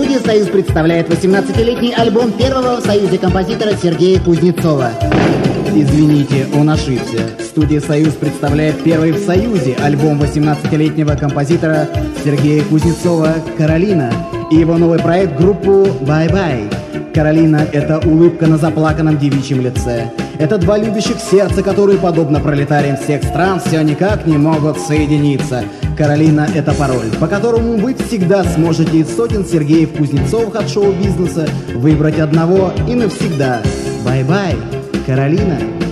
Студия «Союз» представляет 18-летний альбом первого в Союзе композитора Сергея Кузнецова. Извините, он ошибся. Студия «Союз» представляет первый в Союзе альбом 18-летнего композитора Сергея Кузнецова «Каролина» и его новый проект группу «Бай-бай». «Каролина» — это улыбка на заплаканном девичьем лице. Это два любящих сердца, которые, подобно пролетариям всех стран, все никак не могут соединиться. «Каролина» — это пароль, по которому вы всегда сможете из сотен Сергеев Кузнецовых от шоу-бизнеса выбрать одного и навсегда. Бай-бай, Каролина.